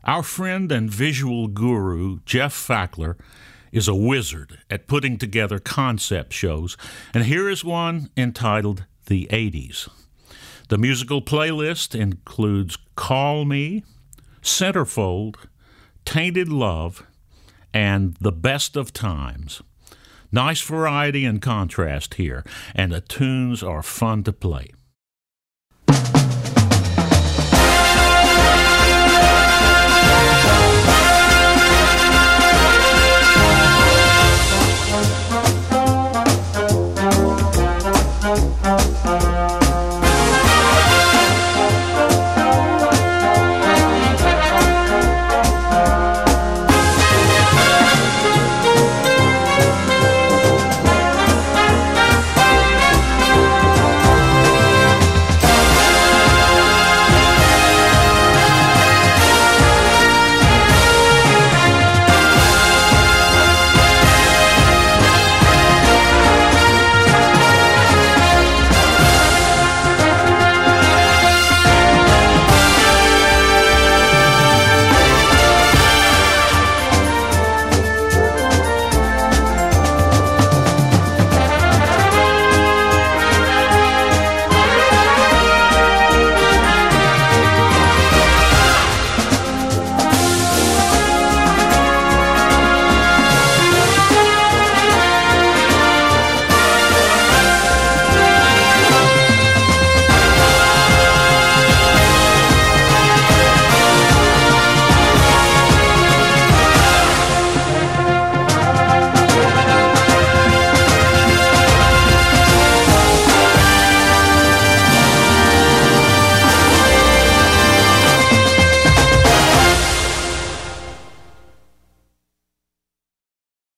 Our friend and visual guru, Jeff Fackler, is a wizard at putting together concept shows, and here is one entitled The 80s. The musical playlist includes Call Me, Centerfold, Tainted Love, and The Best of Times. Nice variety and contrast here, and the tunes are fun to play.